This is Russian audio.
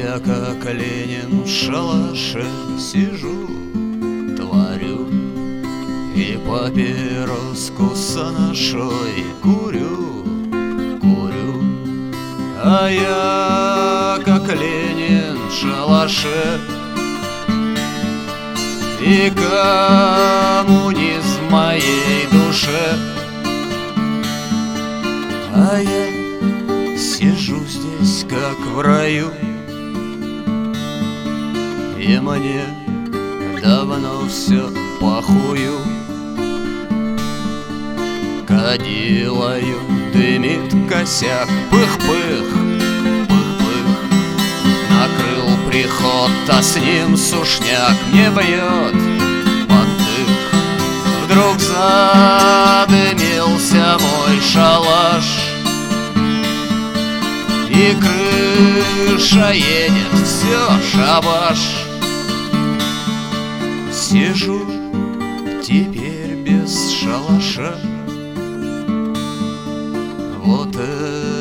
я, как Ленин, в шалаше сижу, творю и папироску с анашой курю. А я, как Ленин, в шалаше, и коммунизм в моей душе. А я сижу здесь, как в раю, и мне давно все похую. Кадилою дымит косяк, пых-пых, пых-пых. Накрыл приход, а с ним сушняк. Мне бьет под дых. Вдруг задымился мой шалаш, и крыша едет, все, шабаш. Сижу теперь без шалаша. Вот это